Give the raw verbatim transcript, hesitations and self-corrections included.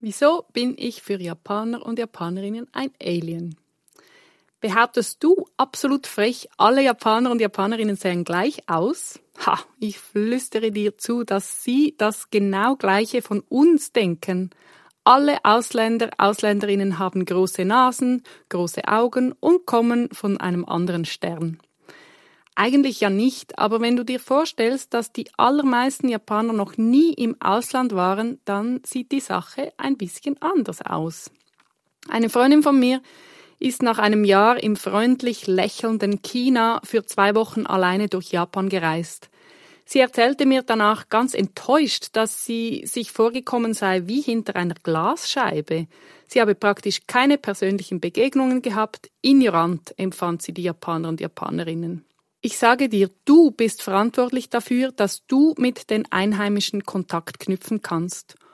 Wieso bin ich für Japaner und Japanerinnen ein Alien? Behauptest du absolut frech, alle Japaner und Japanerinnen sehen gleich aus? Ha, ich flüstere dir zu, dass sie das genau Gleiche von uns denken. Alle Ausländer, Ausländerinnen haben große Nasen, große Augen und kommen von einem anderen Stern. Eigentlich ja nicht, aber wenn du dir vorstellst, dass die allermeisten Japaner noch nie im Ausland waren, dann sieht die Sache ein bisschen anders aus. Eine Freundin von mir ist nach einem Jahr im freundlich lächelnden China für zwei Wochen alleine durch Japan gereist. Sie erzählte mir danach ganz enttäuscht, dass sie sich vorgekommen sei wie hinter einer Glasscheibe. Sie habe praktisch keine persönlichen Begegnungen gehabt, ignorant empfand sie die Japaner und Japanerinnen. Ich sage dir, du bist verantwortlich dafür, dass du mit den Einheimischen Kontakt knüpfen kannst.